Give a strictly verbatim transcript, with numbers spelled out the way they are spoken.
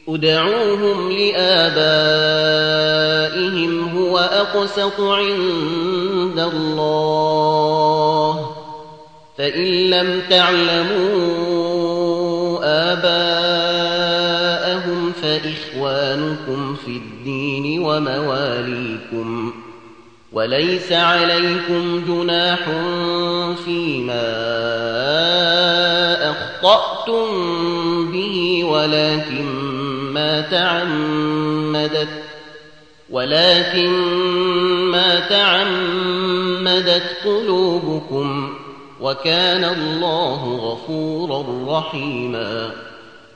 ادْعُوهُمْ لِآبَائِهِمْ هُوَ أَقْسَطُ عِندَ اللَّهِ فَإِن لَّمْ تَعْلَمُوا آبَاءَهُمْ فَإِخْوَانُكُمْ فِي الدِّينِ وَمَوَالِيكُمْ وَلَيْسَ عَلَيْكُمْ جُنَاحٌ فِيمَا أَخْطَأْتُم بِهِ وَلَكِن ما تعمدت ولكن ما تعمدت قلوبكم وكان الله غفورا رحيما